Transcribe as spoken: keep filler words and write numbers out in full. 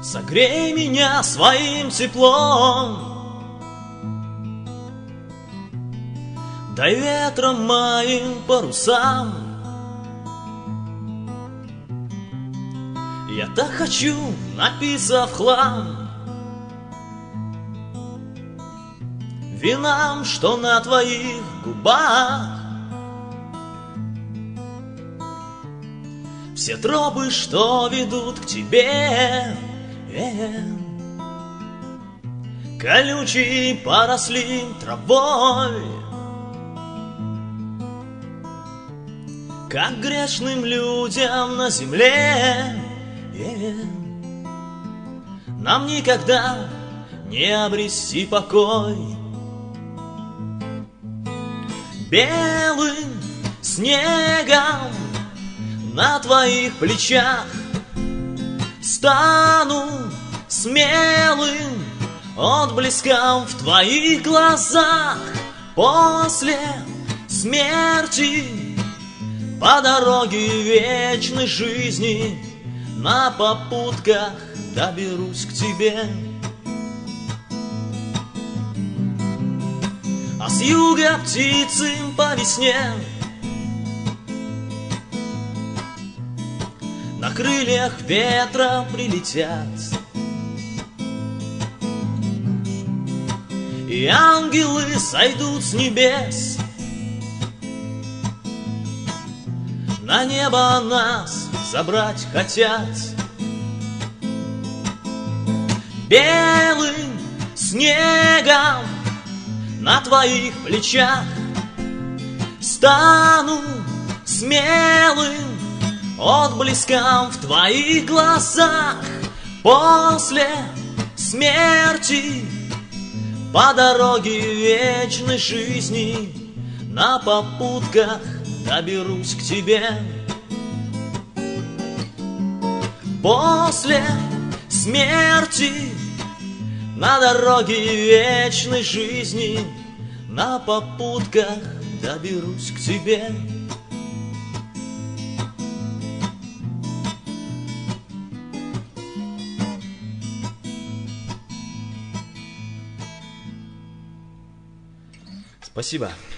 Согрей меня своим теплом, дай ветром моим парусам. Я так хочу напиться в хлам вином, что на твоих губах. Все тропы, что ведут к тебе, э-э, колючие поросли травой. Как грешным людям на земле, э-э, нам никогда не обрести покой. Белым снегом на твоих плечах стану смелым отблеском в твоих глазах. После смерти по дороге вечной жизни на попутках доберусь к тебе. А с юга птицы по весне на крыльях ветра прилетят, и ангелы сойдут с небес, на небо нас забрать хотят. Белым снегом на твоих плечах стану смелым отблеском в твоих глазах. После смерти по дороге вечной жизни на попутках доберусь к тебе. После смерти на дороге вечной жизни на попутках доберусь к тебе. Спасибо.